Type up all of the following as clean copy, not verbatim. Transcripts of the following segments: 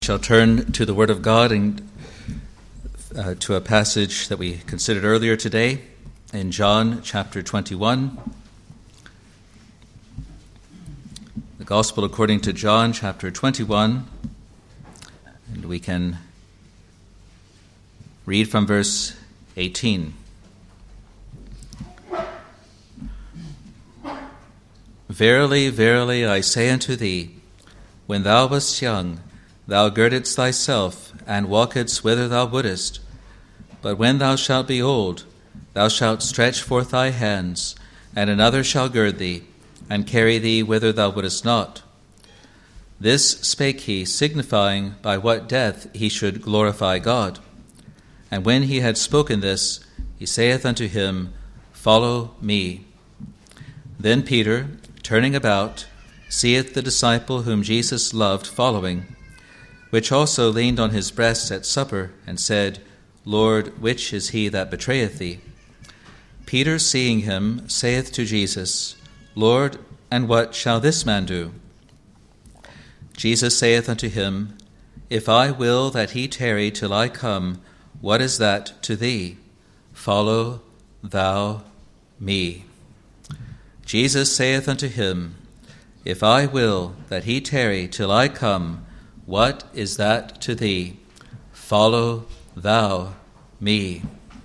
Shall turn to the Word of God and to a passage that we considered earlier today in John chapter 21. The Gospel according to John chapter 21, and we can read from verse 18. Verily, verily, I say unto thee, when thou wast young, thou girdedst thyself, and walkedst whither thou wouldest. But when thou shalt be old, thou shalt stretch forth thy hands, and another shall gird thee, and carry thee whither thou wouldest not. This spake he, signifying by what death he should glorify God. And when he had spoken this, he saith unto him, Follow me. Then Peter, turning about, seeth the disciple whom Jesus loved following, which also leaned on his breast at supper, and said, Lord, which is he that betrayeth thee? Peter, seeing him, saith to Jesus, Lord, and what shall this man do? Jesus saith unto him, If I will that he tarry till I come, what is that to thee? Follow thou me. Jesus saith unto him, If I will that he tarry till I come, what is that to thee? Follow thou me.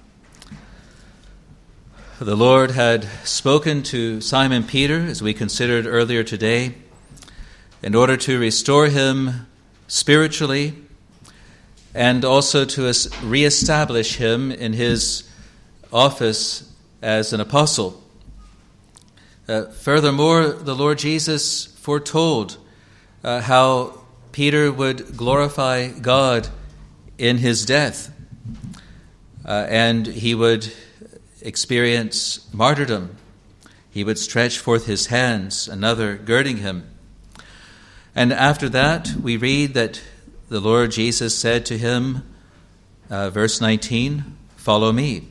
The Lord had spoken to Simon Peter, as we considered earlier today, in order to restore him spiritually and also to reestablish him in his office as an apostle. Furthermore, the Lord Jesus foretold how Peter would glorify God in his death, and he would experience martyrdom. He would stretch forth his hands, another girding him. And after that, we read that the Lord Jesus said to him, verse 19, Follow me.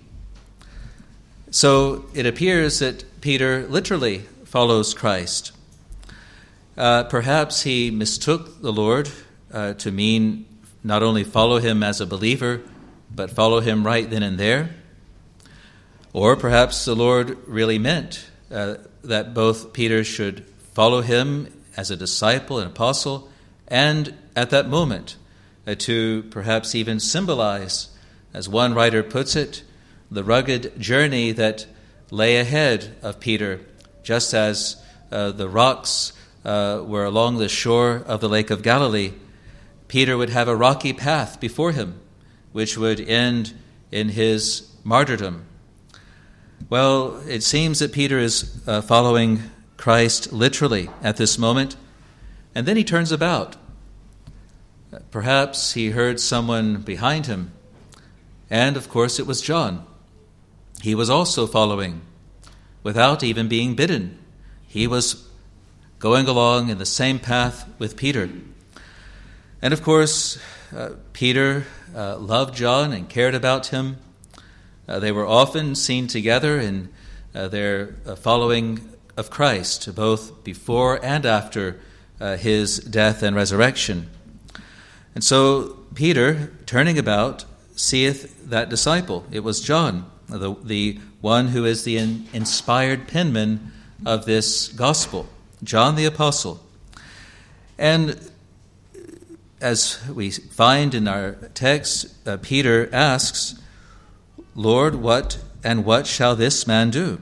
So it appears that Peter literally follows Christ. Perhaps he mistook the Lord to mean not only follow him as a believer, but follow him right then and there. Or perhaps the Lord really meant that both Peter should follow him as a disciple and apostle, and at that moment to perhaps even symbolize, as one writer puts it, the rugged journey that lay ahead of Peter, just as the rocks were along the shore of the Lake of Galilee. Peter would have a rocky path before him, which would end in his martyrdom. Well, it seems that Peter is following Christ literally at this moment, and then he turns about. Perhaps he heard someone behind him, and of course it was John. He was also following, without even being bidden. He was going along in the same path with Peter. And of course, Peter loved John and cared about him. They were often seen together in their following of Christ, both before and after his death and resurrection. And so Peter, turning about, seeth that disciple. It was John, the one who is the inspired penman of this gospel, John the Apostle. And as we find in our text, Peter asks, Lord, what shall this man do?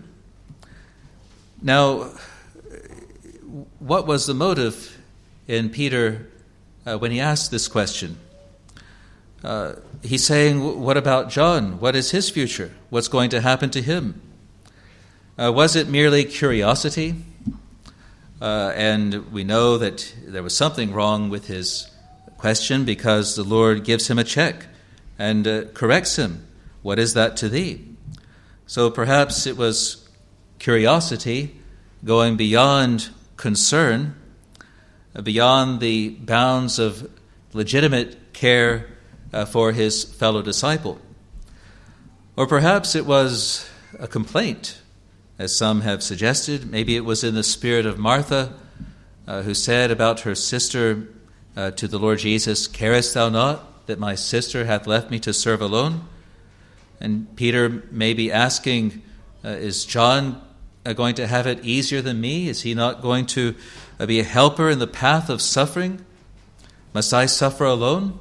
Now, what was the motive in Peter when he asked this question? He's saying, what about John? What is his future? What's going to happen to him? Was it merely curiosity? And we know that there was something wrong with his question, because the Lord gives him a check and corrects him. What is that to thee? So perhaps it was curiosity going beyond concern, beyond the bounds of legitimate care for his fellow disciple. Or perhaps it was a complaint, as some have suggested. Maybe it was in the spirit of Martha, who said about her sister, to the Lord Jesus, "Carest thou not that my sister hath left me to serve alone?" And Peter may be asking, is John going to have it easier than me? Is he not going to be a helper in the path of suffering? Must I suffer alone?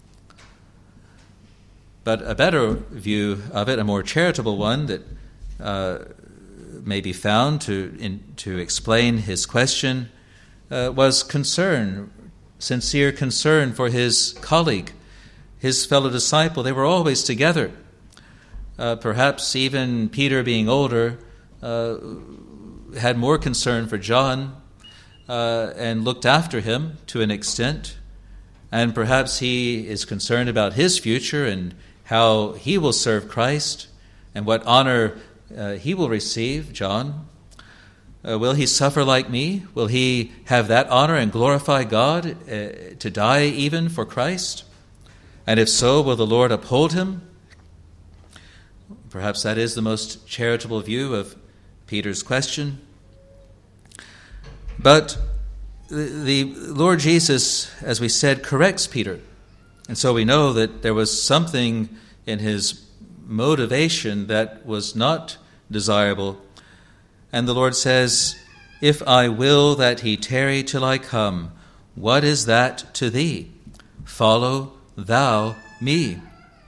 But a better view of it, a more charitable one that may be found to explain his question, was concern, sincere concern for his colleague, his fellow disciple. They were always together. Perhaps even Peter, being older, had more concern for John and looked after him to an extent. And perhaps he is concerned about his future and how he will serve Christ and what honor he will receive, John. Will he suffer like me? Will he have that honor and glorify God to die even for Christ? And if so, will the Lord uphold him? Perhaps that is the most charitable view of Peter's question. But the Lord Jesus, as we said, corrects Peter. And so we know that there was something in his motivation that was not desirable. And the Lord says, "If I will that he tarry till I come, what is that to thee? Follow thou me."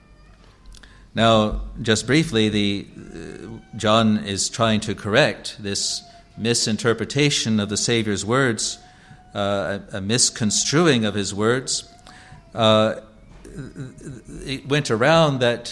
Now, just briefly, John is trying to correct this misinterpretation of the Savior's words, a misconstruing of his words. It went around that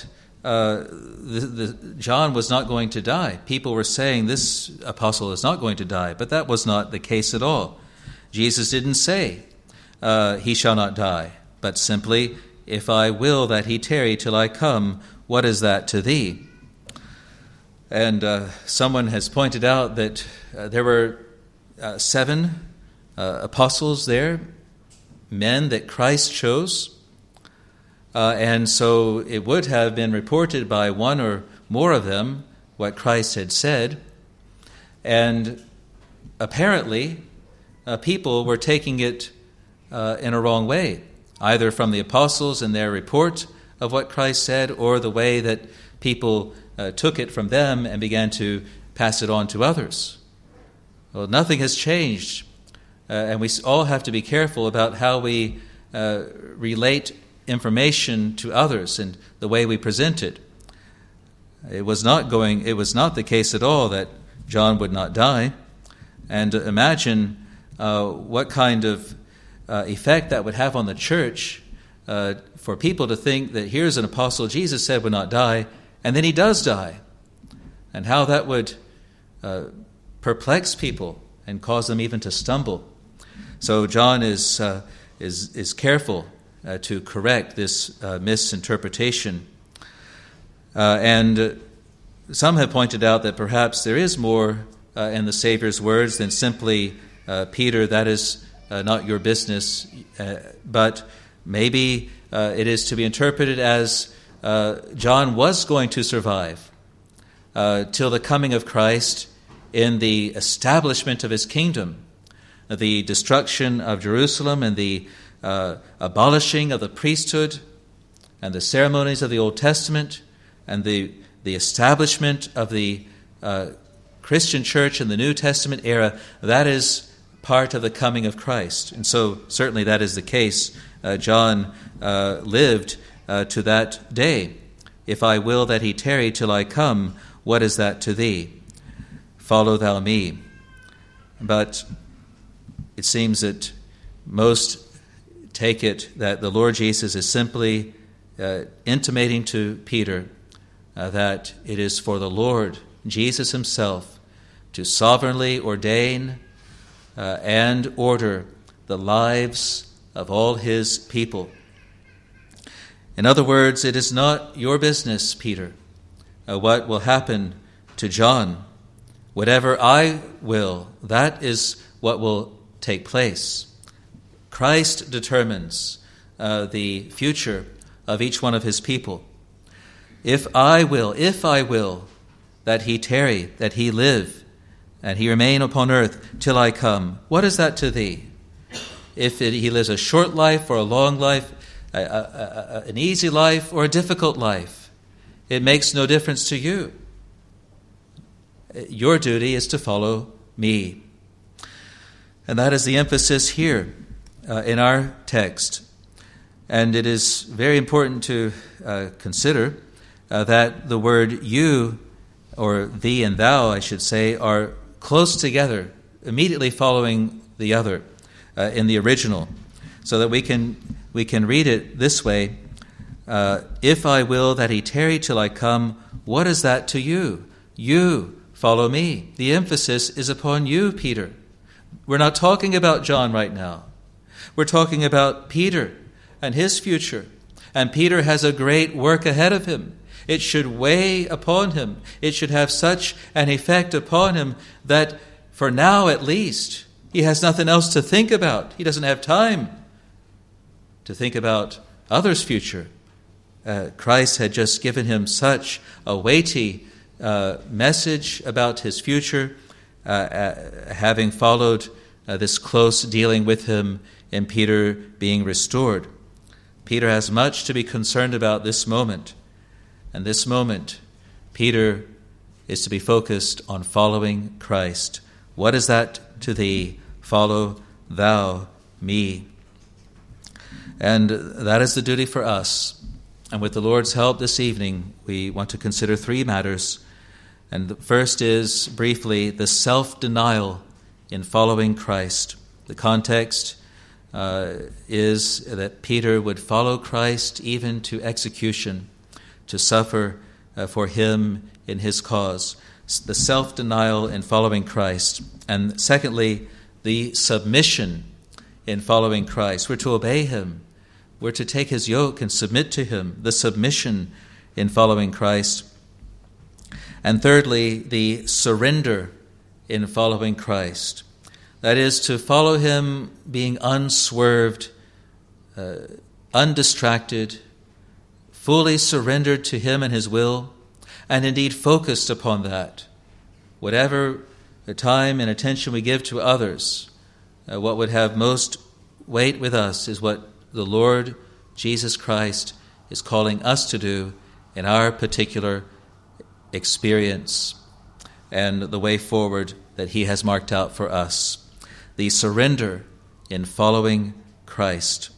John was not going to die. People were saying this apostle is not going to die, but that was not the case at all. Jesus didn't say he shall not die, but simply, "If I will that he tarry till I come, what is that to thee?" And someone has pointed out that there were 7 apostles there, men that Christ chose. And so it would have been reported by one or more of them what Christ had said. And apparently, people were taking it in a wrong way, either from the apostles and their report of what Christ said, or the way that people took it from them and began to pass it on to others. Well, nothing has changed, and we all have to be careful about how we relate information to others and the way we present it. It was not the case at all that John would not die. And imagine what kind of effect that would have on the church for people to think that here's an apostle Jesus said would not die, and then he does die. And how that would perplex people and cause them even to stumble. So John is careful to correct this misinterpretation. And some have pointed out that perhaps there is more in the Savior's words than simply, "Peter, that is not your business," but maybe it is to be interpreted as John was going to survive till the coming of Christ in the establishment of his kingdom, the destruction of Jerusalem and the abolishing of the priesthood and the ceremonies of the Old Testament and the establishment of the Christian church in the New Testament era. That is part of the coming of Christ. And so certainly that is the case. John lived to that day. "If I will that he tarry till I come, what is that to thee? Follow thou me." But it seems that most take it that the Lord Jesus is simply intimating to Peter that it is for the Lord Jesus himself to sovereignly ordain and order the lives of all his people. In other words, it is not your business, Peter, what will happen to John. Whatever I will, that is what will take place. Christ determines the future of each one of his people. If I will that he tarry, that he live, and he remain upon earth till I come, what is that to thee? if he lives a short life or a long life, an easy life or a difficult life. It makes no difference to you. Your duty is to follow me. And that is the emphasis here in our text. And it is very important to consider that the word you, or thee and thou, I should say, are close together, immediately following the other in the original, so that we can read it this way: if I will that he tarry till I come, what is that to you? You follow me. The emphasis is upon you, Peter. We're not talking about John right now. We're talking about Peter and his future. And Peter has a great work ahead of him. It should weigh upon him. It should have such an effect upon him that for now at least, he has nothing else to think about. He doesn't have time to think about others' future. Christ had just given him such a weighty message about his future, having followed this close dealing with him in Peter being restored. Peter has much to be concerned about this moment. And this moment, Peter is to be focused on following Christ. What is that to thee? Follow thou me. And that is the duty for us. And with the Lord's help this evening, we want to consider three matters. And the first is, briefly, the self-denial in following Christ. The context is that Peter would follow Christ even to execution, to suffer for him in his cause. The self-denial in following Christ. And secondly, the submission in following Christ. We're to obey him. We're to take his yoke and submit to him. The submission in following Christ. And thirdly, the surrender in following Christ. That is, to follow him being unswerved, undistracted, fully surrendered to him and his will, and indeed focused upon that. Whatever the time and attention we give to others, what would have most weight with us is what the Lord Jesus Christ is calling us to do in our particular experience and the way forward that he has marked out for us. The surrender in following Christ.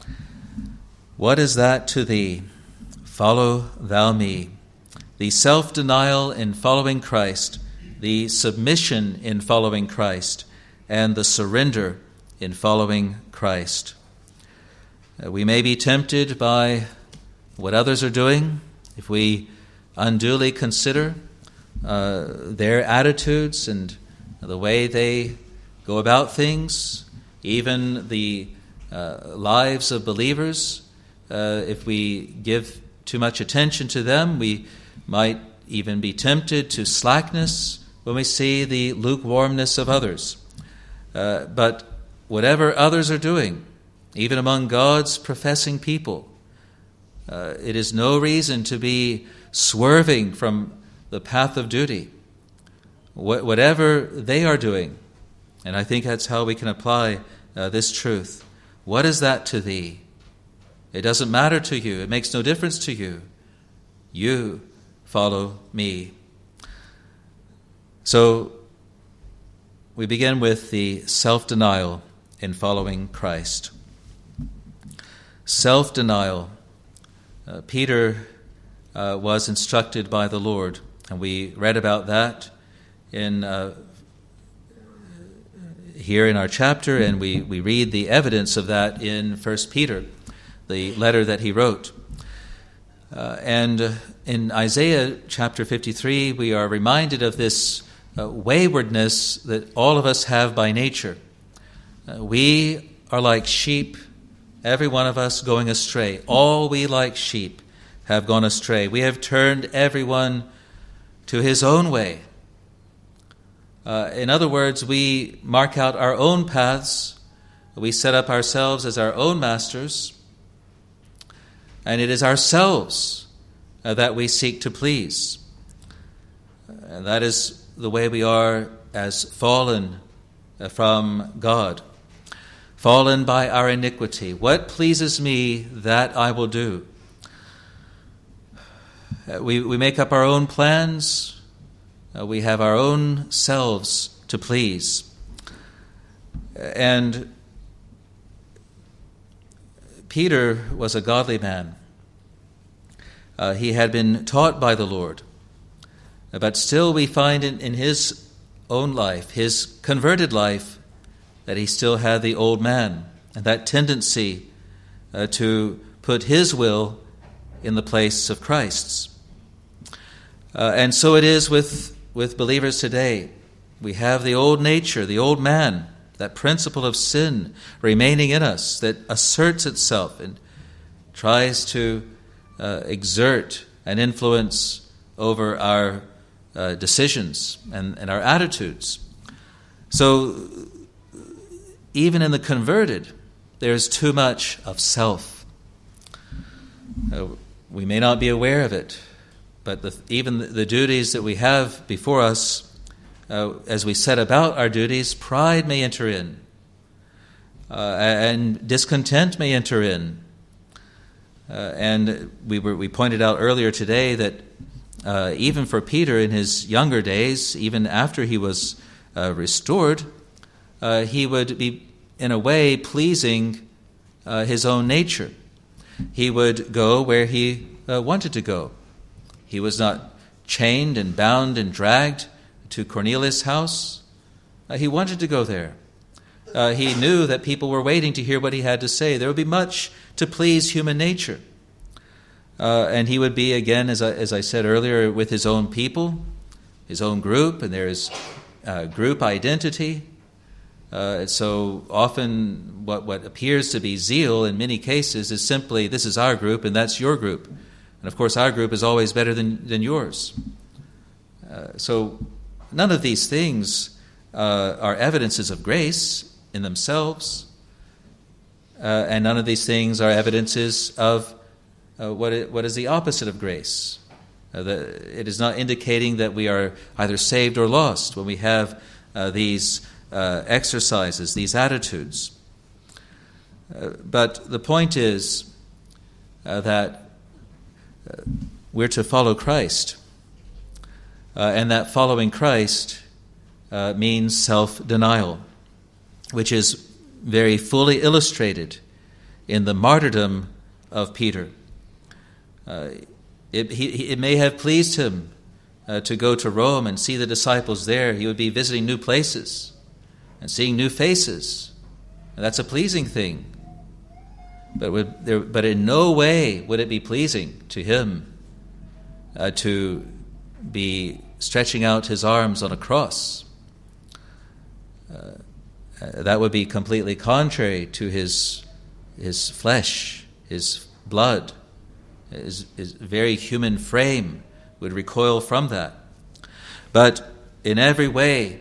What is that to thee? Follow thou me. The self-denial in following Christ, the submission in following Christ, and the surrender in following Christ. We may be tempted by what others are doing if we unduly consider their attitudes and the way they go about things, even the lives of believers. If we give too much attention to them, we might even be tempted to slackness when we see the lukewarmness of others. But whatever others are doing, even among God's professing people, it is no reason to be swerving from the path of duty. Whatever they are doing, and I think that's how we can apply this truth. What is that to thee? It doesn't matter to you. It makes no difference to you. You follow me. So we begin with the self-denial in following Christ. Self-denial. Peter was instructed by the Lord, and we read about that here in our chapter, and we read the evidence of that in 1 Peter, the letter that he wrote. And in Isaiah chapter 53, we are reminded of this waywardness that all of us have by nature. We are like sheep, every one of us going astray. All we like sheep have gone astray. We have turned everyone to his own way. In other words, we mark out our own paths. We set up ourselves as our own masters. And it is ourselves that we seek to please. And that is the way we are as fallen from God. fallen by our iniquity. What pleases me, that I will do. We make up our own plans. We have our own selves to please. And Peter was a godly man. He had been taught by the Lord. But still we find in his own life, his converted life, that he still had the old man and that tendency to put his will in the place of Christ's. And so it is with believers today. We have the old nature, the old man, that principle of sin remaining in us that asserts itself and tries to exert an influence over our decisions and our attitudes. So even in the converted, there's too much of self. We may not be aware of it, but even the duties that we have before us, as we set about our duties, pride may enter in, and discontent may enter in. And we pointed out earlier today that even for Peter in his younger days, even after he was restored, he would be, in a way, pleasing his own nature. He would go where he wanted to go. He was not chained and bound and dragged to Cornelius' house. He wanted to go there. He knew that people were waiting to hear what he had to say. There would be much to please human nature. And he would be, again, as I said earlier, with his own people, his own group, and there is group identity. So often what appears to be zeal in many cases is simply, this is our group and that's your group. And of course our group is always better than yours. So none of these things are evidences of grace in themselves. And none of these things are evidences of what is the opposite of grace. It is not indicating that we are either saved or lost when we have these exercises, these attitudes. But the point is that we're to follow Christ, and that following Christ means self-denial, which is very fully illustrated in the martyrdom of Peter. It may have pleased him to go to Rome and see the disciples there. He would be visiting new places and seeing new faces. And that's a pleasing thing. But in no way would it be pleasing to him to be stretching out his arms on a cross. That would be completely contrary to his flesh, his blood. His very human frame would recoil from that. But in every way,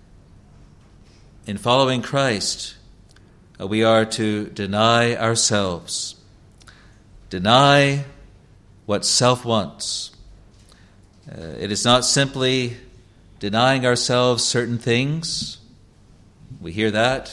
in following Christ, we are to deny ourselves. Deny what self wants. It is not simply denying ourselves certain things. We hear that.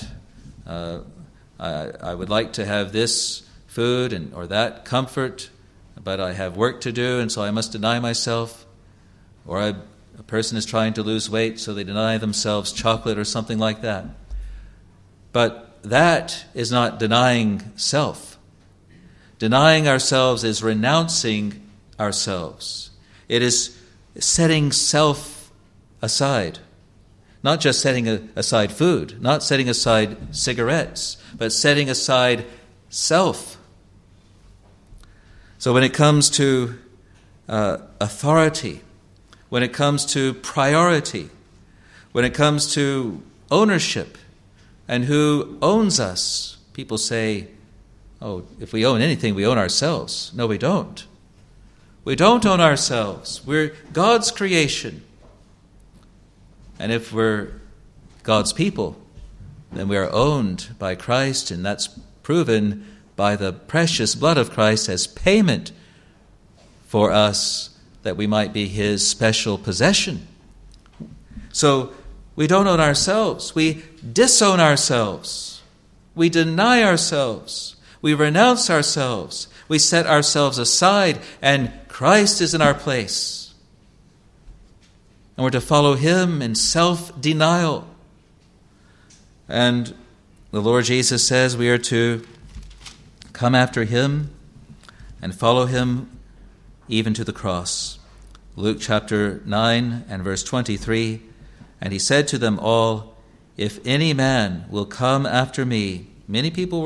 I would like to have this food or that comfort, but I have work to do, and so I must deny myself. Or a person is trying to lose weight, so they deny themselves chocolate or something like that. But that is not denying self. Denying ourselves is renouncing ourselves. It is setting self aside. Not just setting aside food, not setting aside cigarettes, but setting aside self. So when it comes to authority, when it comes to priority, when it comes to ownership and who owns us, people say, oh, if we own anything, we own ourselves. No, we don't. We don't own ourselves. We're God's creation. And if we're God's people, then we are owned by Christ, and that's proven by the precious blood of Christ as payment for us that we might be His special possession. So we don't own ourselves. We disown ourselves We deny ourselves. We renounce ourselves. We set ourselves aside, and Christ is in our place. And we're to follow him in self-denial. And the Lord Jesus says we are to come after him and follow him even to the cross. Luke chapter 9 and verse 23, and he said to them all, if any man will come after me. Many people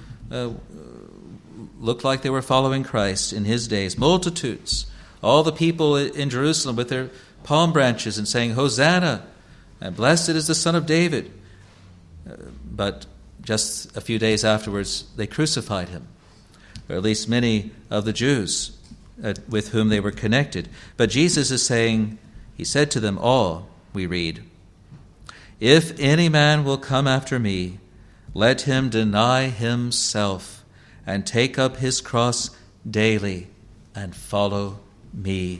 looked like they were following Christ in his days. Multitudes. All the people in Jerusalem with their palm branches and saying, Hosanna, and blessed is the Son of David. But just a few days afterwards, they crucified him, or at least many of the Jews with whom they were connected. But Jesus is saying, he said to them all, we read, if any man will come after me, let him deny himself and take up his cross daily and follow me.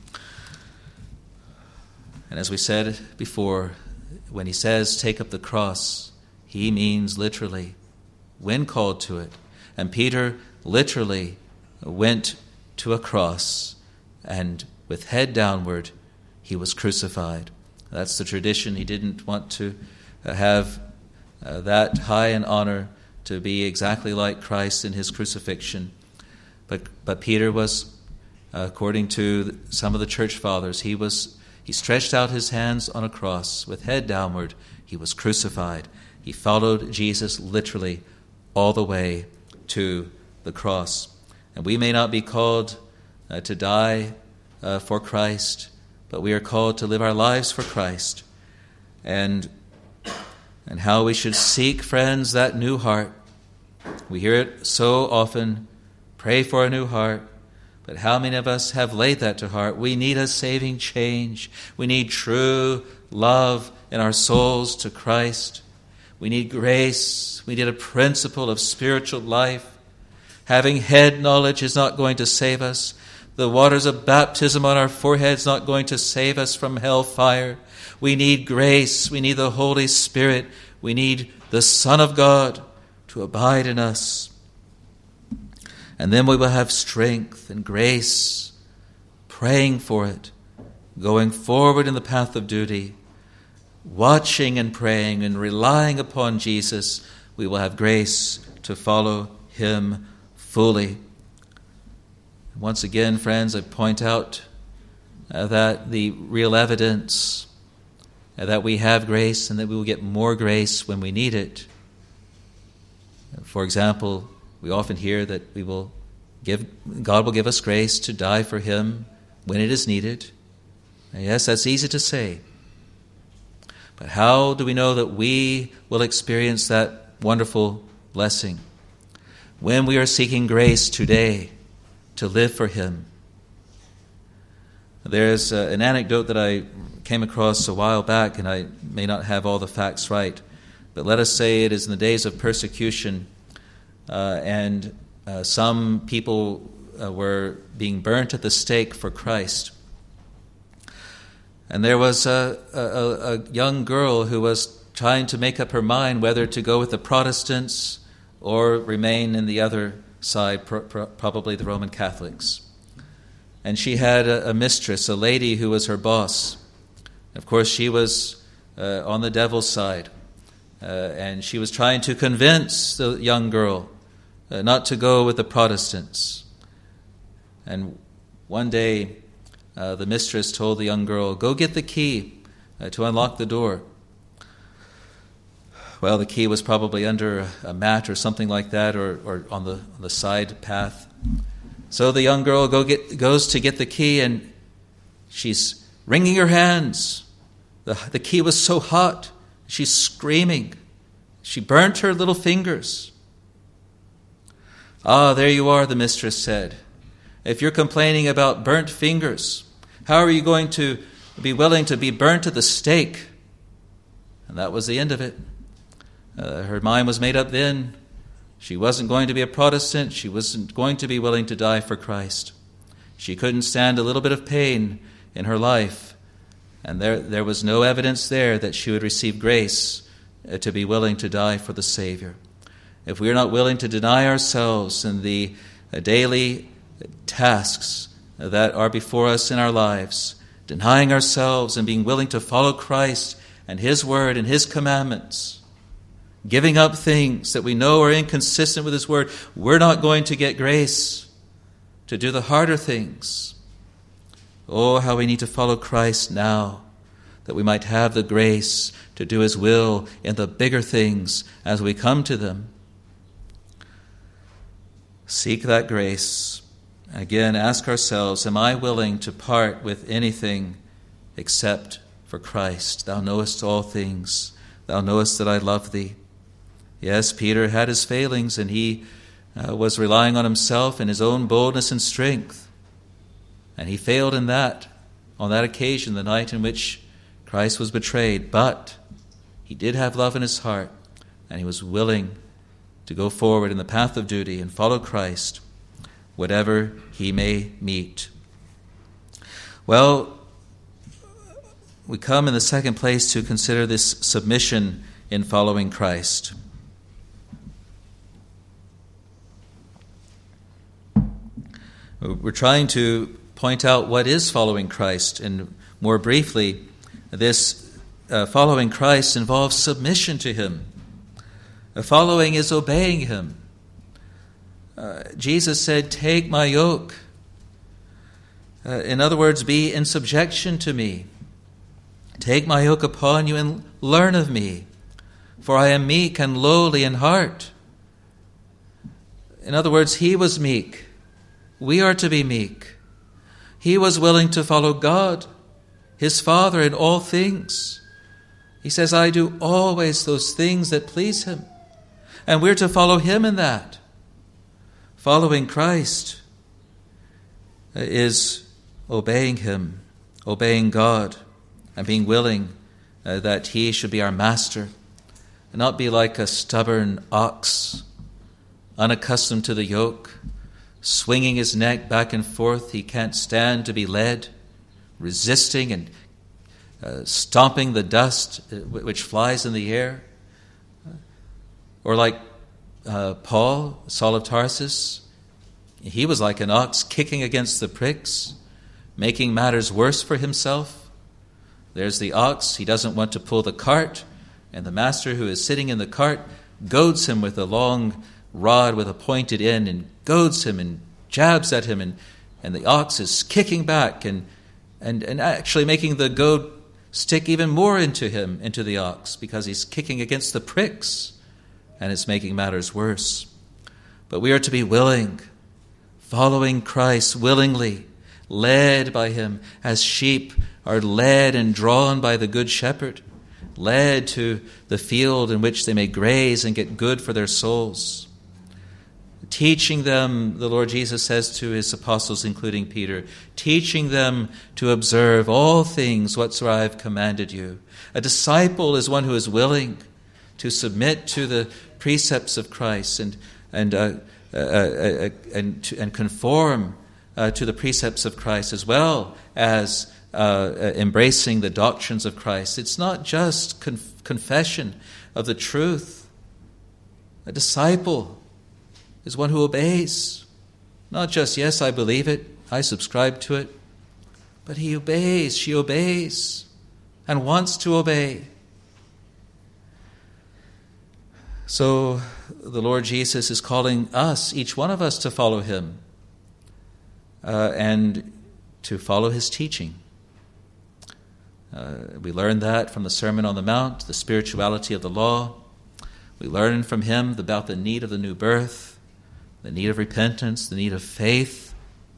And as we said before, when he says take up the cross, he means literally when called to it. And Peter literally went to a cross, and with head downward, he was crucified. That's the tradition. He didn't want to have that high in honor to be exactly like Christ in his crucifixion. But Peter was, according to some of the church fathers, he stretched out his hands on a cross with head downward. He was crucified. He followed Jesus literally all the way to the cross. And we may not be called to die for Christ, but we are called to live our lives for Christ. And how we should seek, friends, that new heart. We hear it so often, pray for a new heart. But how many of us have laid that to heart? We need a saving change. We need true love in our souls to Christ. We need grace. We need a principle of spiritual life. Having head knowledge is not going to save us. The waters of baptism on our forehead is not going to save us from hellfire. We need grace. We need the Holy Spirit. We need the Son of God to abide in us. And then we will have strength and grace, praying for it, going forward in the path of duty, watching and praying and relying upon Jesus. We will have grace to follow him fully. Once again, friends, I point out that the real evidence that we have grace and that we will get more grace when we need it. For example, we often hear that God will give us grace to die for him when it is needed. And yes, that's easy to say. But how do we know that we will experience that wonderful blessing? When we are seeking grace today to live for him. There's an anecdote that I came across a while back, and I may not have all the facts right, but let us say it is in the days of persecution, and some people were being burnt at the stake for Christ. And there was a young girl who was trying to make up her mind whether to go with the Protestants or remain in the other side, probably the Roman Catholics. And she had a mistress, a lady who was her boss. Of course, she was on the devil's side. And she was trying to convince the young girl not to go with the Protestants. And one day, the mistress told the young girl, "Go get the key to unlock the door." Well, the key was probably under a mat or something like that, or on the side path. So the young girl goes to get the key, and she's wringing her hands. The key was so hot. She's screaming. She burnt her little fingers. "Ah, there you are," the mistress said. "If you're complaining about burnt fingers, how are you going to be willing to be burnt at the stake?" And that was the end of it. Her mind was made up then. She wasn't going to be a Protestant. She wasn't going to be willing to die for Christ. She couldn't stand a little bit of pain in her life. And there was no evidence there that she would receive grace to be willing to die for the Savior. if we are not willing to deny ourselves in the daily tasks that are before us in our lives, denying ourselves and being willing to follow Christ and His Word and His commandments, giving up things that we know are inconsistent with His Word, we're not going to get grace to do the harder things. Oh, how we need to follow Christ now, that we might have the grace to do His will in the bigger things as we come to them. Seek that grace. Again, ask ourselves, am I willing to part with anything except for Christ? Thou knowest all things. Thou knowest that I love Thee. Yes, Peter had his failings, and he was relying on himself and his own boldness and strength. And he failed in that, on that occasion, the night in which Christ was betrayed. But he did have love in his heart, and he was willing to go forward in the path of duty and follow Christ, whatever he may meet. Well, we come in the second place to consider this submission in following Christ. We're trying to point out what is following Christ, and more briefly, this following Christ involves submission to Him. Following is obeying Him. Jesus said, "Take my yoke." In other words, be in subjection to me. Take my yoke upon you and learn of me, for I am meek and lowly in heart. In other words, He was meek. We are to be meek. He was willing to follow God, His Father, in all things. He says, I do always those things that please Him. And we're to follow Him in that. Following Christ is obeying Him, obeying God, and being willing that He should be our master, and not be like a stubborn ox, unaccustomed to the yoke, swinging his neck back and forth. He can't stand to be led, resisting and stomping the dust which flies in the air. Or like Paul, Saul of Tarsus, he was like an ox kicking against the pricks, making matters worse for himself. There's the ox, he doesn't want to pull the cart, and the master who is sitting in the cart goads him with a long rod with a pointed end, and goads him and jabs at him, and the ox is kicking back and actually making the goad stick even more into the ox, because he's kicking against the pricks, and it's making matters worse. But we are to be willing, following Christ willingly, led by Him, as sheep are led and drawn by the Good Shepherd, led to the field in which they may graze and get good for their souls. Teaching them, the Lord Jesus says to His apostles, including Peter, teaching them to observe all things whatsoever I have commanded you. A disciple is one who is willing to submit to the precepts of Christ and conform to the precepts of Christ, as well as embracing the doctrines of Christ. It's not just confession of the truth. A disciple is one who obeys. Not just, yes, I believe it, I subscribe to it, but he obeys, she obeys, and wants to obey. So the Lord Jesus is calling us, each one of us, to follow Him and to follow His teaching. We learn that from the Sermon on the Mount, the spirituality of the law. We learn from Him about the need of the new birth, the need of repentance, the need of faith.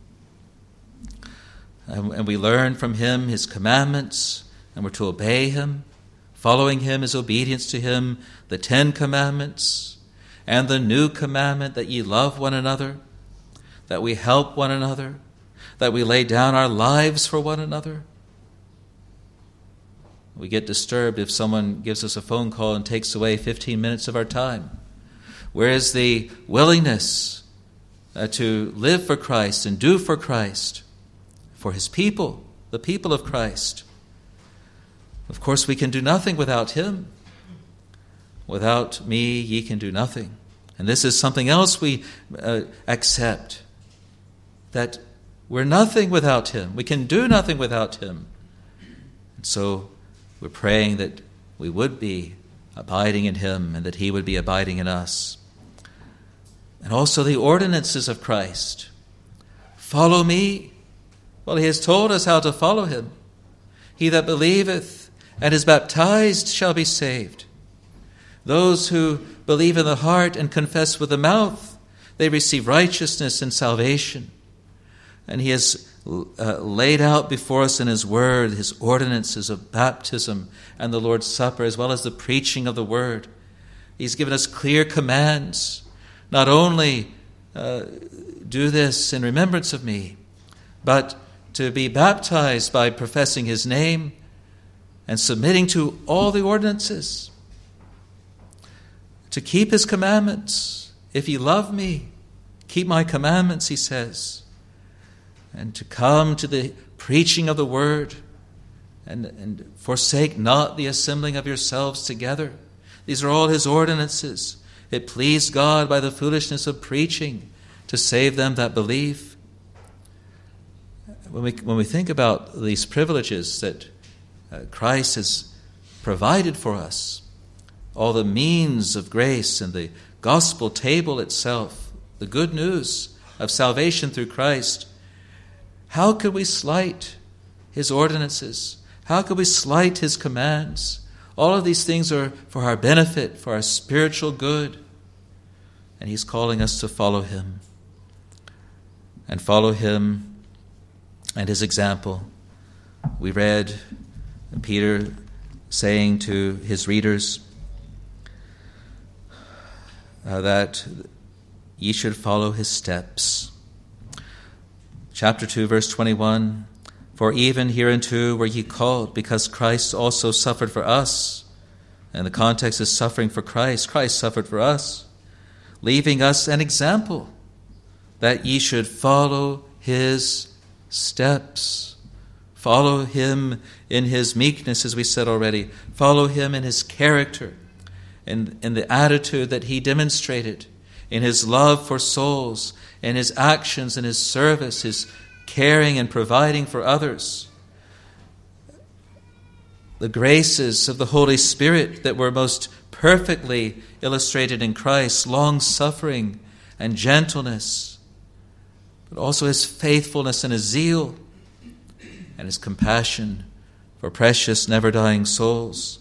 And we learn from Him His commandments, and we're to obey Him. Following Him is obedience to Him, the 10 Commandments, and the new commandment that ye love one another, that we help one another, that we lay down our lives for one another. We get disturbed if someone gives us a phone call and takes away 15 minutes of our time. Where is the willingness to live for Christ and do for Christ, for His people, the people of Christ? Of course, we can do nothing without Him. Without me, ye can do nothing. And this is something else we accept, that we're nothing without him. We can do nothing without him. And so we're praying that we would be abiding in him and that he would be abiding in us. And also the ordinances of Christ. Follow me. Well, he has told us how to follow him. He that believeth and is baptized shall be saved. Those who believe in the heart and confess with the mouth, they receive righteousness and salvation. And he has laid out before us in his word his ordinances of baptism and the Lord's Supper, as well as the preaching of the word. He's given us clear commands. Not only do this in remembrance of me, but to be baptized by professing his name and submitting to all the ordinances. To keep his commandments. If ye love me, keep my commandments, he says. And to come to the preaching of the word and forsake not the assembling of yourselves together. These are all his ordinances. It pleased God by the foolishness of preaching to save them that believe. When we think about these privileges that Christ has provided for us, all the means of grace and the gospel table itself, the good news of salvation through Christ, how could we slight his ordinances? How could we slight his commands? All of these things are for our benefit, for our spiritual good. And he's calling us to follow him. And follow him and his example. We read Peter saying to his readers that ye should follow his steps. Chapter 2, verse 21, for even hereunto were ye called, because Christ also suffered for us. And the context is suffering for Christ. Christ suffered for us, leaving us an example, that ye should follow his steps. Follow him in his meekness, as we said already. Follow him in his character, in the attitude that he demonstrated, in his love for souls, in his actions, in his service, his caring and providing for others. The graces of the Holy Spirit that were most perfectly illustrated in Christ, long-suffering and gentleness, but also his faithfulness and his zeal and his compassion for precious, never-dying souls.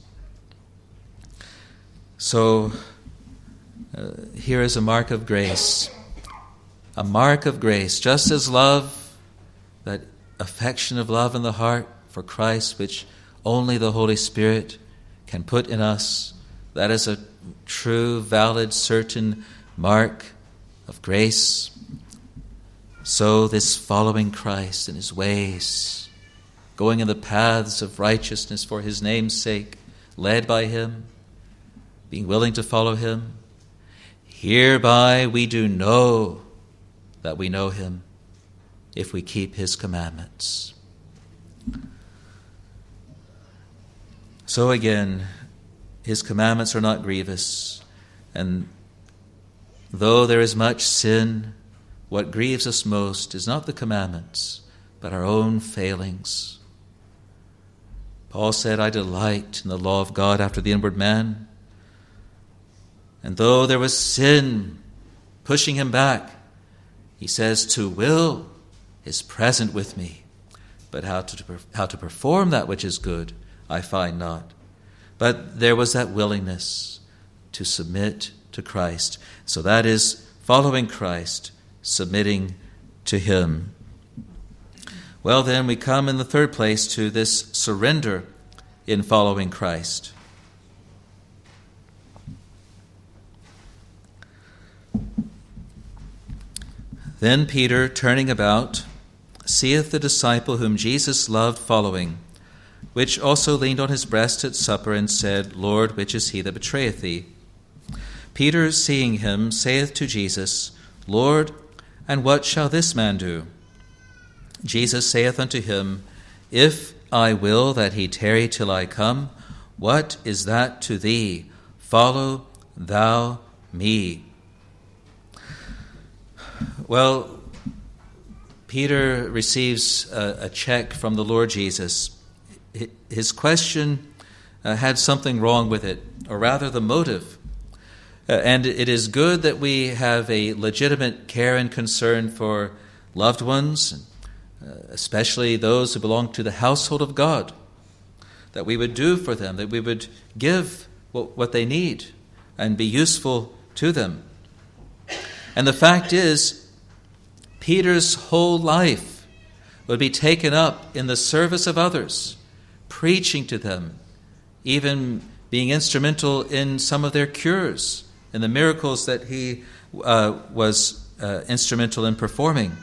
So, here is a mark of grace. A mark of grace, just as love, that affection of love in the heart for Christ, which only the Holy Spirit can put in us. That is a true, valid, certain mark of grace. So this following Christ in his ways, going in the paths of righteousness for his name's sake, led by him, being willing to follow him. Hereby we do know that we know him, if we keep his commandments. So again, his commandments are not grievous, and though there is much sin, what grieves us most is not the commandments, but our own failings. Paul said, I delight in the law of God after the inward man. And though there was sin pushing him back, he says, to will is present with me, but how to perform that which is good, I find not. But there was that willingness to submit to Christ. So that is following Christ, submitting to him. Well, then we come in the third place to this surrender in following Christ. Then Peter, turning about, seeth the disciple whom Jesus loved following, which also leaned on his breast at supper, and said, Lord, which is he that betrayeth thee? Peter, seeing him, saith to Jesus, Lord, and what shall this man do? Jesus saith unto him, If I will that he tarry till I come, what is that to thee? Follow thou me. Well, Peter receives a check from the Lord Jesus. His question had something wrong with it, or rather the motive. And it is good that we have a legitimate care and concern for loved ones, especially those who belong to the household of God, that we would do for them, that we would give what they need and be useful to them. And the fact is, Peter's whole life would be taken up in the service of others, preaching to them, even being instrumental in some of their cures and the miracles that he was instrumental in performing.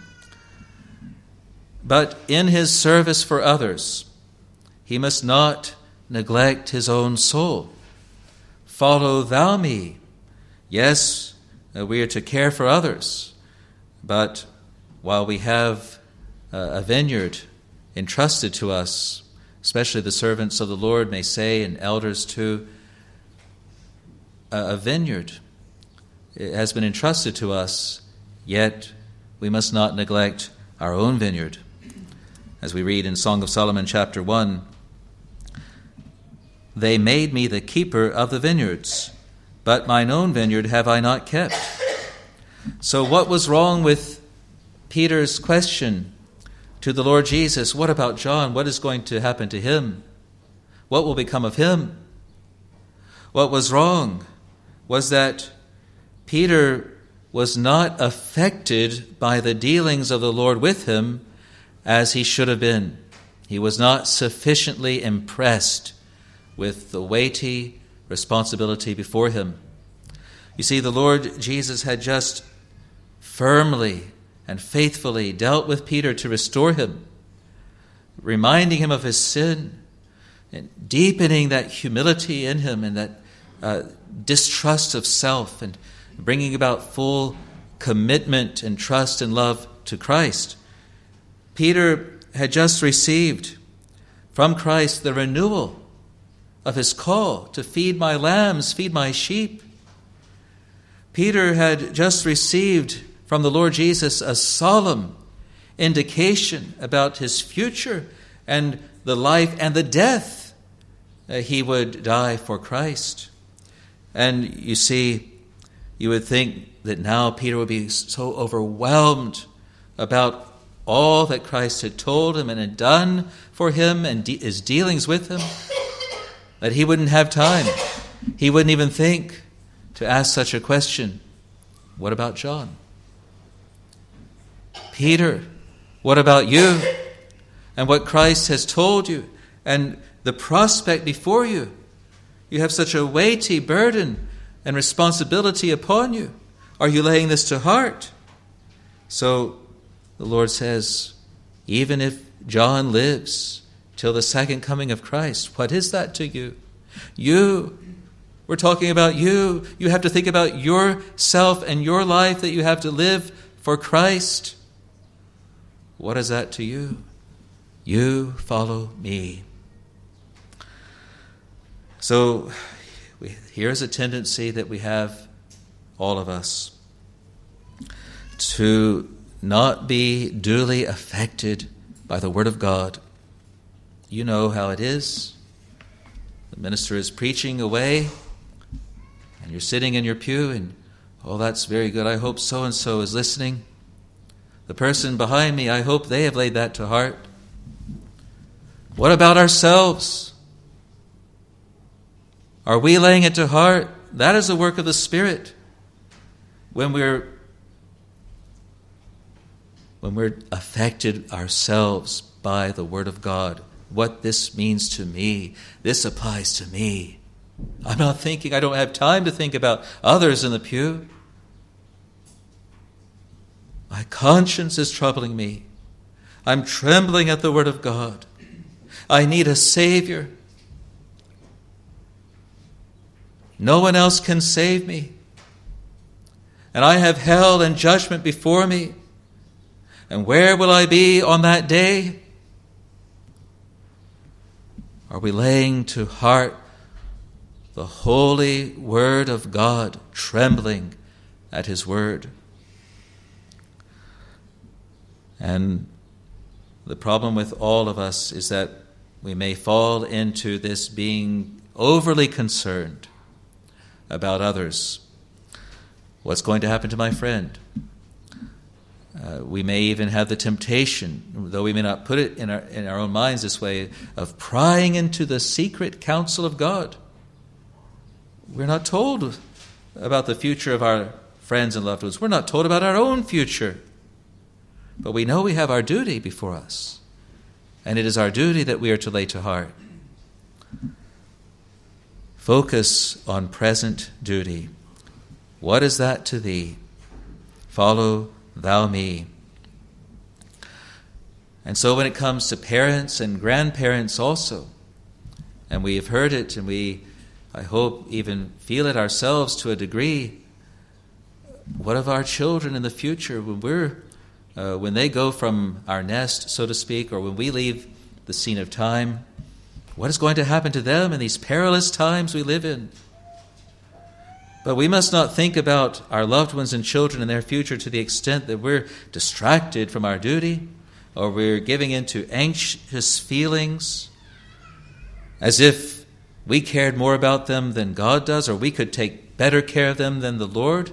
But in his service for others, he must not neglect his own soul. Follow thou me. Yes, we are to care for others, but while we have a vineyard entrusted to us, especially the servants of the Lord may say, and elders too, a vineyard has been entrusted to us, yet we must not neglect our own vineyard. As we read in Song of Solomon chapter 1, they made me the keeper of the vineyards, but mine own vineyard have I not kept. So what was wrong with Peter's question to the Lord Jesus? What about John? What is going to happen to him? What will become of him? What was wrong was that Peter was not affected by the dealings of the Lord with him as he should have been. He was not sufficiently impressed with the weighty responsibility before him. You see, the Lord Jesus had just firmly and faithfully dealt with Peter to restore him, reminding him of his sin and deepening that humility in him and that distrust of self and bringing about full commitment and trust and love to Christ. Peter had just received from Christ the renewal of his call to feed my lambs, feed my sheep. Peter had just received from the Lord Jesus a solemn indication about his future and the life and the death he would die for Christ. And you see, you would think that now Peter would be so overwhelmed about all that Christ had told him and had done for him and his dealings with him, that he wouldn't have time. He wouldn't even think to ask such a question. What about John? Peter, what about you? And what Christ has told you and the prospect before you. You have such a weighty burden and responsibility upon you. Are you laying this to heart? So the Lord says, even if John lives till the second coming of Christ, what is that to you? We're talking about you. You have to think about yourself and your life that you have to live for Christ. What is that to you? You follow me. So here's a tendency that we have, all of us, to not be duly affected by the Word of God. You know how it is. The minister is preaching away, and you're sitting in your pew, and, oh, that's very good. I hope so-and-so is listening. The person behind me, I hope they have laid that to heart. What about ourselves? Are we laying it to heart? That is the work of the Spirit. When we're affected ourselves by the Word of God, what this means to me, this applies to me. I'm not thinking, I don't have time to think about others in the pew. My conscience is troubling me. I'm trembling at the Word of God. I need a Savior. No one else can save me. And I have hell and judgment before me. And where will I be on that day? Are we laying to heart the holy Word of God, trembling at His Word? And the problem with all of us is that we may fall into this being overly concerned about others. What's going to happen to my friend? We may even have the temptation, though we may not put it in our own minds this way, of prying into the secret counsel of God. We're not told about the future of our friends and loved ones. We're not told about our own future. But we know we have our duty before us. And it is our duty that we are to lay to heart. Focus on present duty. What is that to thee? Follow thou me. And so when it comes to parents and grandparents also, and we have heard it and we, I hope, even feel it ourselves to a degree, what of our children in the future when they go from our nest, so to speak, or when we leave the scene of time? What is going to happen to them in these perilous times we live in? But we must not think about our loved ones and children and their future to the extent that we're distracted from our duty, or we're giving into anxious feelings, as if we cared more about them than God does, or we could take better care of them than the Lord.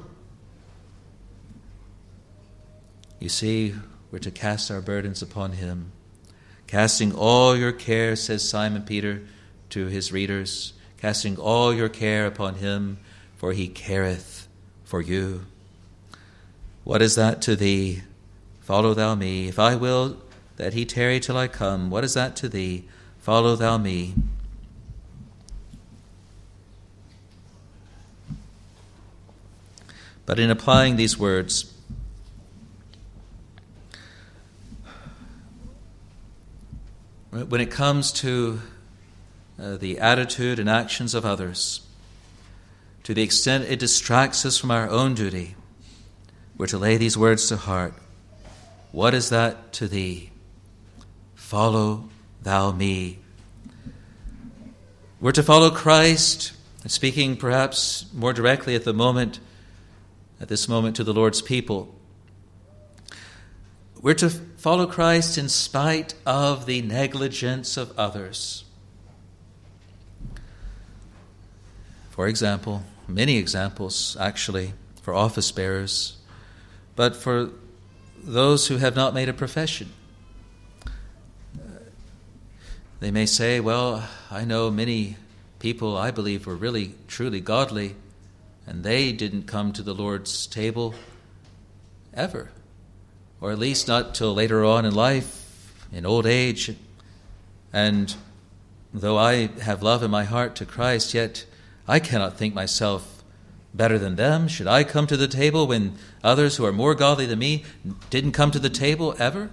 You see, we're to cast our burdens upon him. Casting all your care, says Simon Peter to his readers, casting all your care upon him, for he careth for you. What is that to thee? Follow thou me. If I will that he tarry till I come, what is that to thee? Follow thou me. But in applying these words, when it comes to the attitude and actions of others, to the extent it distracts us from our own duty, we're to lay these words to heart. What is that to thee? Follow thou me. We're to follow Christ, speaking perhaps more directly at this moment to the Lord's people. We're to follow Christ in spite of the negligence of others. For example, many examples actually, for office bearers, but for those who have not made a profession. They may say, well, I know many people I believe were really, truly godly, and they didn't come to the Lord's table ever, or at least not till later on in life, in old age. And though I have love in my heart to Christ, yet I cannot think myself better than them. Should I come to the table when others who are more godly than me didn't come to the table ever?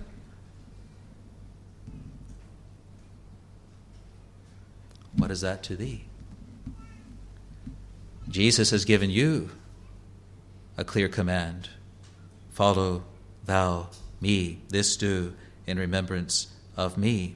What is that to thee? Jesus has given you a clear command. Follow thou me. This do in remembrance of me.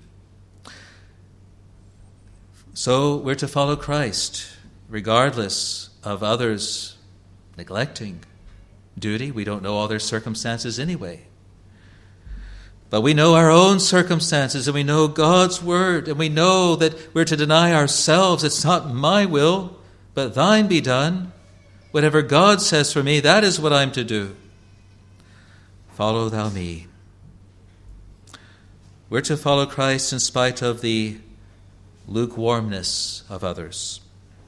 So we're to follow Christ, regardless of others neglecting duty. We don't know all their circumstances anyway. But we know our own circumstances, and we know God's word, and we know that we're to deny ourselves. It's not my will, but thine be done. Whatever God says for me, that is what I'm to do. Follow thou me. We're to follow Christ in spite of the lukewarmness of others.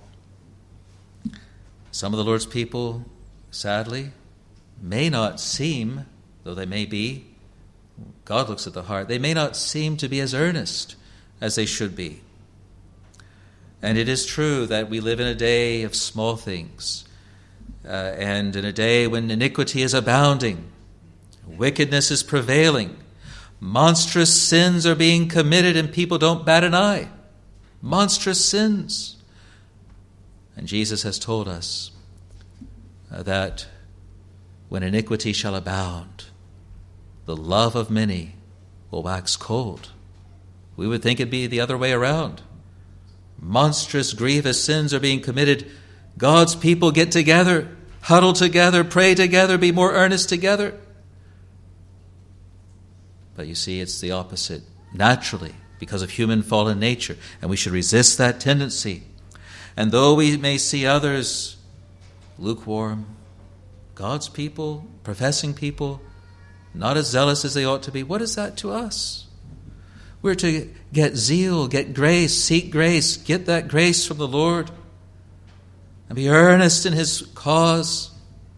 Some of the Lord's people, sadly, may not seem, though they may be, God looks at the heart, they may not seem to be as earnest as they should be. And it is true that we live in a day of small things, and in a day when iniquity is abounding, wickedness is prevailing, monstrous sins are being committed, and people don't bat an eye. Monstrous sins. And Jesus has told us that when iniquity shall abound, the love of many will wax cold. We would think it'd be the other way around. Monstrous, grievous sins are being committed. God's people get together, huddle together, pray together, be more earnest together. But you see, it's the opposite, naturally, because of human fallen nature. And we should resist that tendency. And though we may see others lukewarm, God's people, professing people, not as zealous as they ought to be, what is that to us? We're to get zeal, get grace, seek grace, get that grace from the Lord, and be earnest in His cause.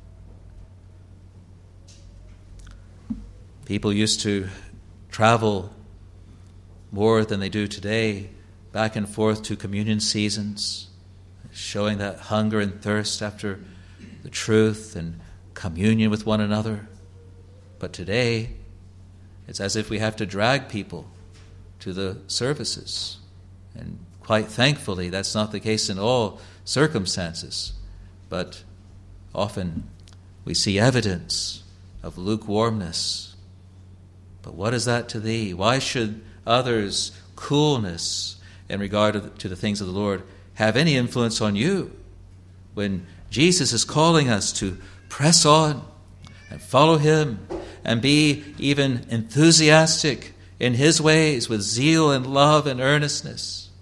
People used to travel more than they do today, back and forth to communion seasons, showing that hunger and thirst after the truth and communion with one another. But today, it's as if we have to drag people to the services. And quite thankfully, that's not the case in all circumstances. But often we see evidence of lukewarmness. But what is that to thee? Why should others' coolness in regard to the things of the Lord have any influence on you when Jesus is calling us to press on and follow Him and be even enthusiastic in His ways with zeal and love and earnestness?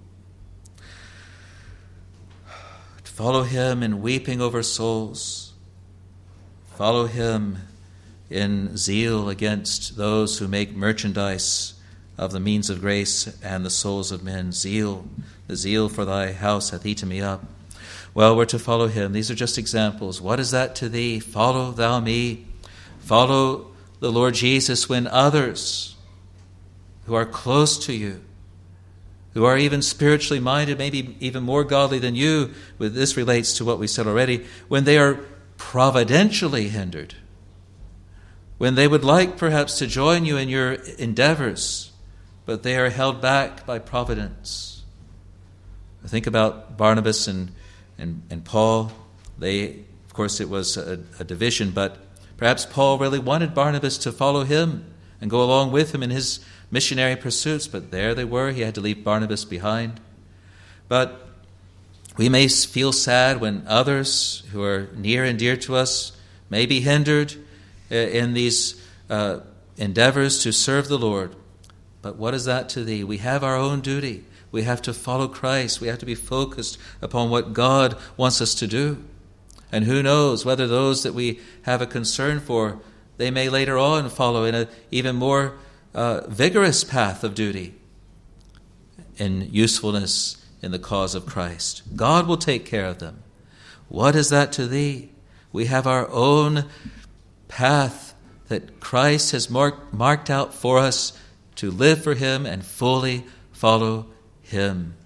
To follow Him in weeping over souls. Follow Him in zeal against those who make merchandise of the means of grace and the souls of men. Zeal, the zeal for thy house hath eaten me up. Well, we're to follow Him. These are just examples. What is that to thee? Follow thou me. Follow the Lord Jesus when others who are close to you, who are even spiritually minded, maybe even more godly than you, but this relates to what we said already, when they are providentially hindered, when they would like perhaps to join you in your endeavors, but they are held back by providence. Think about Barnabas and Paul. They, of course, it was a division, but perhaps Paul really wanted Barnabas to follow him and go along with him in his missionary pursuits, but there they were. He had to leave Barnabas behind. But we may feel sad when others who are near and dear to us may be hindered in these endeavors to serve the Lord. But what is that to thee? We have our own duty. We have to follow Christ. We have to be focused upon what God wants us to do. And who knows whether those that we have a concern for, they may later on follow in an even more vigorous path of duty in usefulness in the cause of Christ. God will take care of them. What is that to thee? We have our own path that Christ has marked out for us to live for Him and fully follow Him.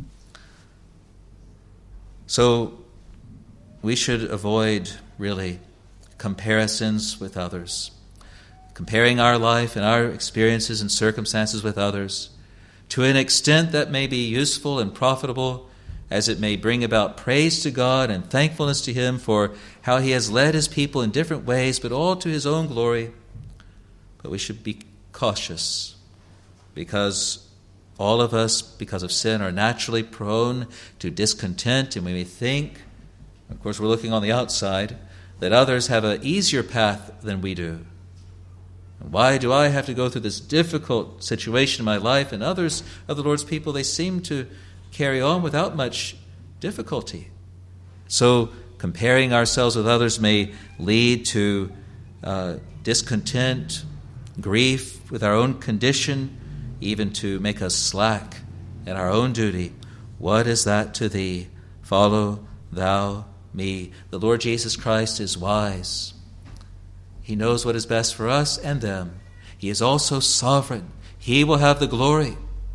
So we should avoid, really, comparisons with others, comparing our life and our experiences and circumstances with others to an extent that may be useful and profitable, as it may bring about praise to God and thankfulness to Him for how He has led His people in different ways, but all to His own glory. But we should be cautious, because all of us, because of sin, are naturally prone to discontent, and we may think, of course we're looking on the outside, that others have an easier path than we do. And why do I have to go through this difficult situation in my life, and others of the Lord's people, they seem to carry on without much difficulty? So comparing ourselves with others may lead to discontent, grief with our own condition, even to make us slack in our own duty. What is that to thee? Follow thou me. The Lord Jesus Christ is wise. He knows what is best for us and them. He is also sovereign. He will have the glory.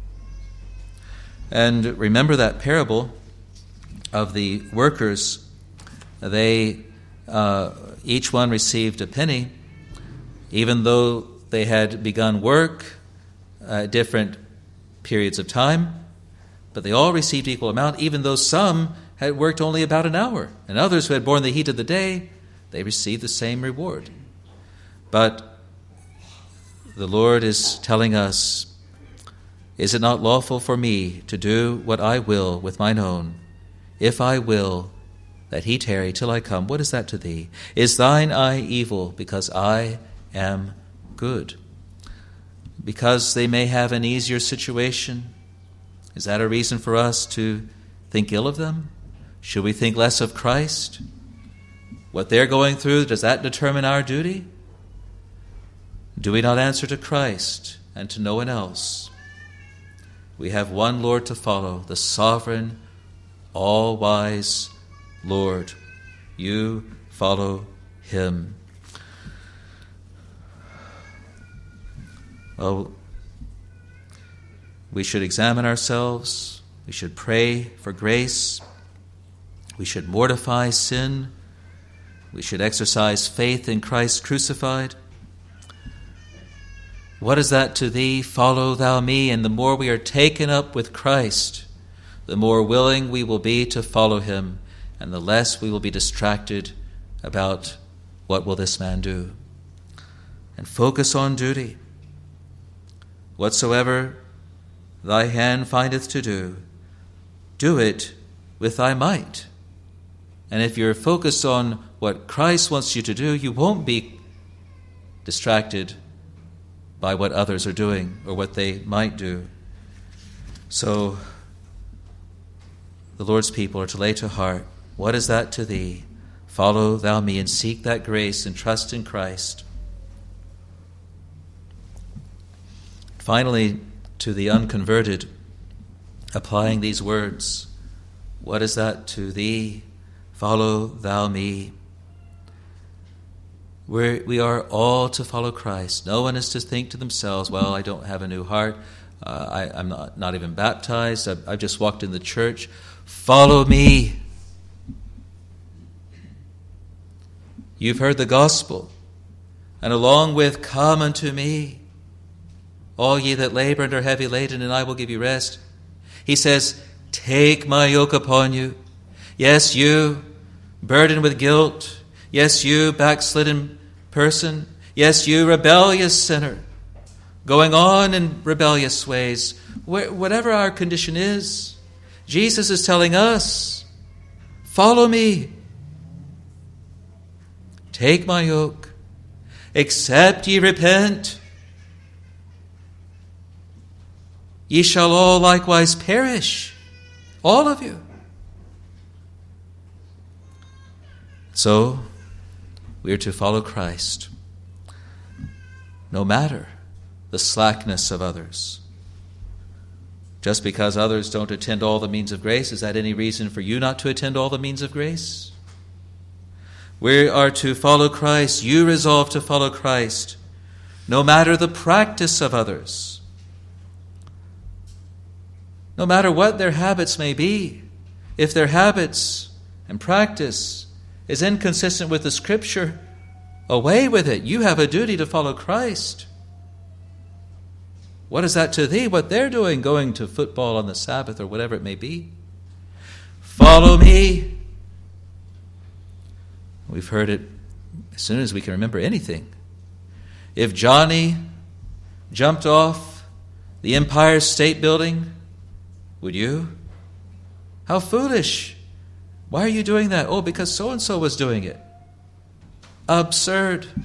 And remember that parable of the workers. They each one received a penny, even though they had begun work at different periods of time, but they all received equal amount, even though some had worked only about an hour, and others who had borne the heat of the day, they received the same reward. But the Lord is telling us, is it not lawful for me to do what I will with mine own? If I will that He tarry till I come, what is that to thee? Is thine eye evil because I am good? because they may have an easier situation? Is that a reason for us to think ill of them? Should we think less of Christ? What they're going through, does that determine our duty? Do we not answer to Christ and to no one else? We have one Lord to follow, the sovereign, all-wise Lord. You follow him. Well, we should examine ourselves. We should pray for grace. We should mortify sin. We should exercise faith in Christ crucified. What is that to thee? Follow thou me. And the more we are taken up with Christ, the more willing we will be to follow him, and the less we will be distracted about what will this man do. And focus on duty. Whatsoever thy hand findeth to do, do it with thy might. And if you're focused on what Christ wants you to do, you won't be distracted by what others are doing or what they might do. So the Lord's people are to lay to heart, what is that to thee? Follow thou me, and seek that grace and trust in Christ. Finally, to the unconverted, applying these words, what is that to thee? Follow thou me. We are all to follow Christ. No one is to think to themselves, well, I don't have a new heart. I'm not even baptized. I've just walked in the church. Follow me. You've heard the gospel. And along with, come unto me, all ye that labor and are heavy laden, and I will give you rest. He says, take my yoke upon you. Yes, you, burdened with guilt. Yes, you, backslidden person. Yes, you, rebellious sinner, going on in rebellious ways. Whatever our condition is, Jesus is telling us, follow me. Take my yoke. Except ye repent, ye shall all likewise perish, all of you. So, we are to follow Christ, no matter the slackness of others. Just because others don't attend all the means of grace, is that any reason for you not to attend all the means of grace? We are to follow Christ. You resolve to follow Christ, no matter the practice of others. No matter what their habits may be, if their habits and practice is inconsistent with the Scripture, away with it. You have a duty to follow Christ. What is that to thee? What they're doing, going to football on the Sabbath or whatever it may be. Follow me. We've heard it as soon as we can remember anything. If Johnny jumped off the Empire State Building, would you? How foolish. Why are you doing that? Oh, because so-and-so was doing it. Absurd.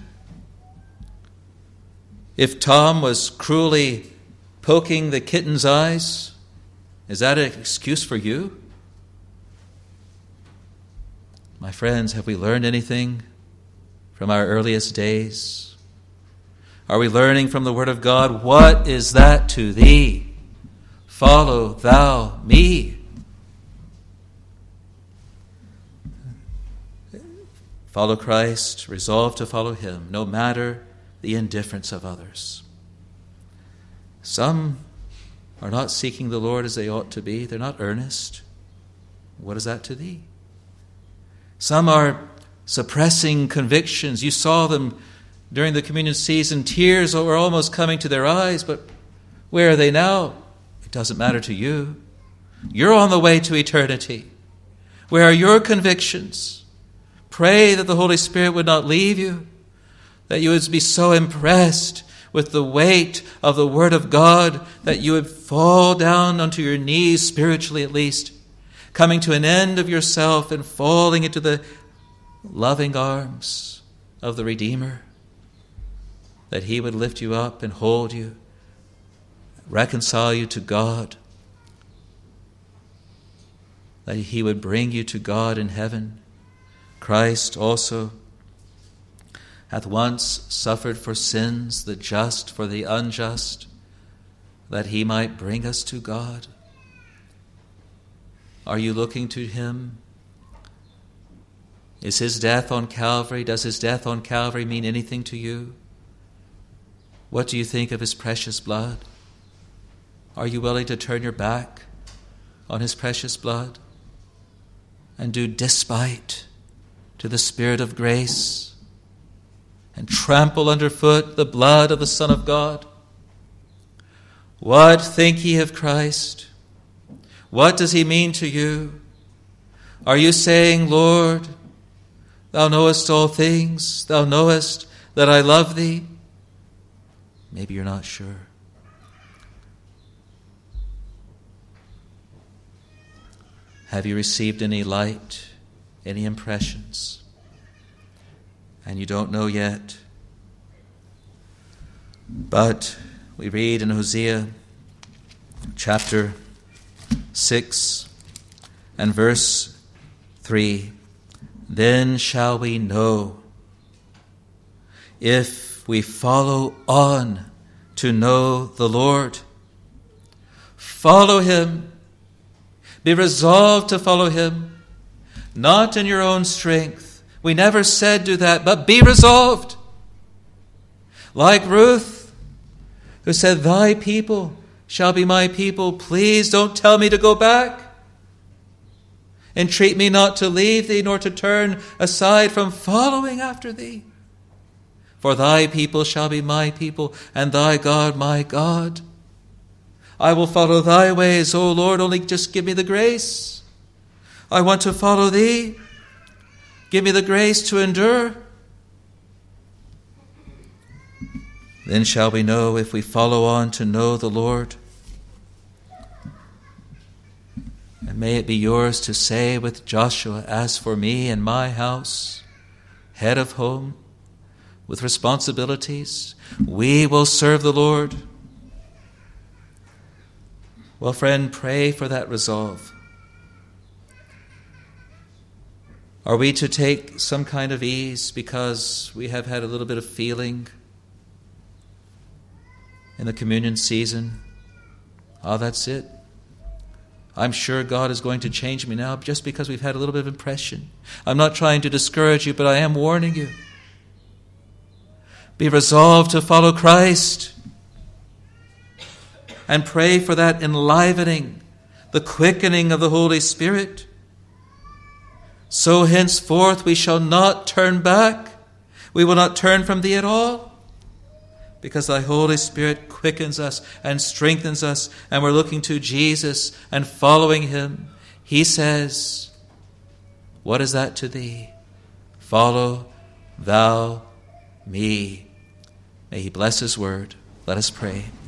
If Tom was cruelly poking the kitten's eyes, is that an excuse for you? My friends, have we learned anything from our earliest days? Are we learning from the Word of God? What is that to thee? Follow thou me. Follow Christ, resolve to follow him, no matter the indifference of others. Some are not seeking the Lord as they ought to be. They're not earnest. What is that to thee? Some are suppressing convictions. You saw them during the communion season. Tears were almost coming to their eyes, but where are they now? It doesn't matter to you. You're on the way to eternity. Where are your convictions? Pray that the Holy Spirit would not leave you, that you would be so impressed with the weight of the Word of God that you would fall down onto your knees, spiritually at least, coming to an end of yourself and falling into the loving arms of the Redeemer, that he would lift you up and hold you reconcile you to God, that he would bring you to God in heaven. Christ also hath once suffered for sins, the just for the unjust, that he might bring us to God. Are you looking to him? Is his death on Calvary, does his death on Calvary mean anything to you? What do you think of his precious blood? Are you willing to turn your back on his precious blood and do despite to the Spirit of grace and trample underfoot the blood of the Son of God? What think ye of Christ? What does he mean to you? Are you saying, Lord, thou knowest all things, thou knowest that I love thee? Maybe you're not sure. Have you received any light, any impressions? And you don't know yet. But we read in Hosea chapter 6 and verse 3, then shall we know if we follow on to know the Lord. Follow him. Be resolved to follow him, not in your own strength. We never said do that, but be resolved. Like Ruth, who said, thy people shall be my people. Please don't tell me to go back. Entreat me not to leave thee, nor to turn aside from following after thee. For thy people shall be my people, and thy God my God. I will follow thy ways, O Lord, only just give me the grace. I want to follow thee. Give me the grace to endure. Then shall we know if we follow on to know the Lord. And may it be yours to say with Joshua, as for me and my house, head of home, with responsibilities, we will serve the Lord. Well, friend, pray for that resolve. Are we to take some kind of ease because we have had a little bit of feeling in the communion season? Oh, that's it. I'm sure God is going to change me now just because we've had a little bit of impression. I'm not trying to discourage you, but I am warning you. Be resolved to follow Christ and pray for that enlivening, the quickening of the Holy Spirit. So henceforth we shall not turn back. We will not turn from thee at all, because thy Holy Spirit quickens us and strengthens us, and we're looking to Jesus and following him. He says, what is that to thee? Follow thou me. May he bless his word. Let us pray.